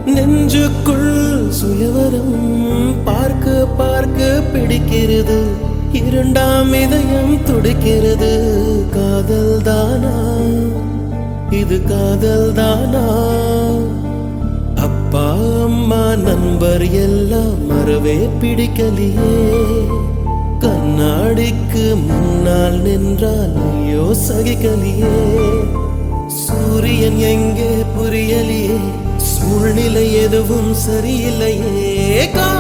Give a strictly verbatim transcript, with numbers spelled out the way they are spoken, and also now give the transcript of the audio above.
நெஞ்சுக்குள் சுயவரம் பார்க்க பார்க்க பிடிக்கிறது. இரண்டாம் இதயம் துடிக்கிறது. காதல் தானா இது, காதல் தானா? அப்பா அம்மா நண்பர் எல்லாம் மறவே பிடிக்கலையே. கண்ணாடிக்கு முன்னால் நின்றால் ஐயோ சகிக்கலையே. சூரியன் எங்கே புரியலையே. சூழ்நிலை எதுவும் சரியில்லையே.